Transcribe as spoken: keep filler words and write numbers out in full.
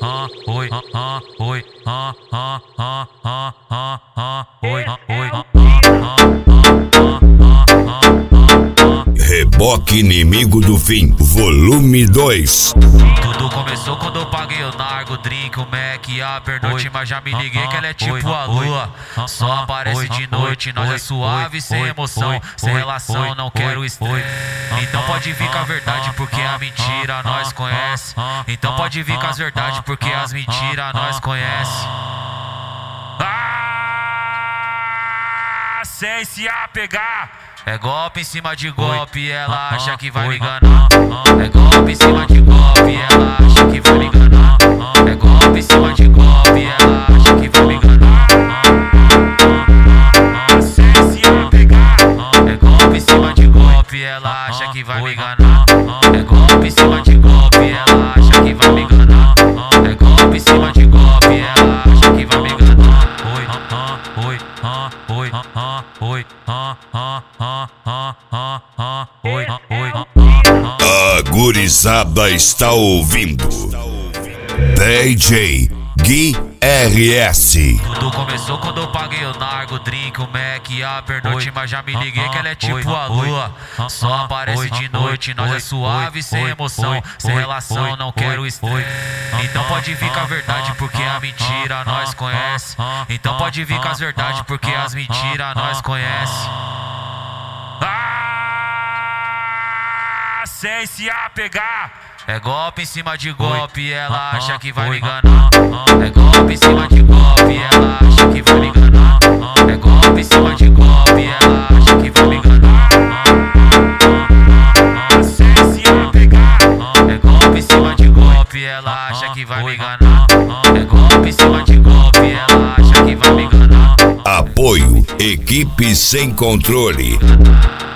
ah, oi, ah, ah, oi, ah, ah, ah, ah, ah, ah, oi, ah, oi, ah, ah, Reboque Inimigo do Fim, volume dois. Tudo começou quando eu paguei o nargo, drink, o Mac, a pernoite, mas já me liguei que ela é tipo a lua. Só aparece de noite, nós é suave, sem emoção, sem relação, não quero estresse. Então pode vir com a verdade, porque a mentira nós conhece. Então pode vir com as verdades, porque as mentiras nós conhece. Ah, sem se apegar. É golpe em cima de golpe, ela acha que vai me enganar. É golpe em cima de golpe, ela acha que vai me enganar. É golpe em cima de golpe, ela acha que vai me enganar. Sem se apegar. É golpe em cima de golpe, ela acha que vai me enganar. É golpe em cima de golpe, ela acha que vai me enganar. É golpe em cima de golpe, ela acha que vai me enganar. Oi, oi, oi, oi, oi, oi, A gurizada está ouvindo D J Gui R S. Tudo começou quando eu paguei o nargo, drink, o Mac, a pernoite, mas já me liguei que ela é tipo a lua. Só aparece de noite, nós é suave, sem emoção, sem relação, não quero estresse. Então pode vir com a verdade, porque a mentira nós conhece. Então pode vir com as verdades, porque as mentiras nós conhece. Ah, sem se apegar. É golpe em cima de golpe, ela acha que vai me enganar. É golpe em cima de golpe, ela acha que vai me enganar. É golpe em cima de golpe, ela acha que vai me enganar. Sem se apegar. É golpe em cima de golpe, ela acha que vai me enganar. É golpe em cima de golpe, ela acha que vai me enganar. Apoio Equipe Sem Controle.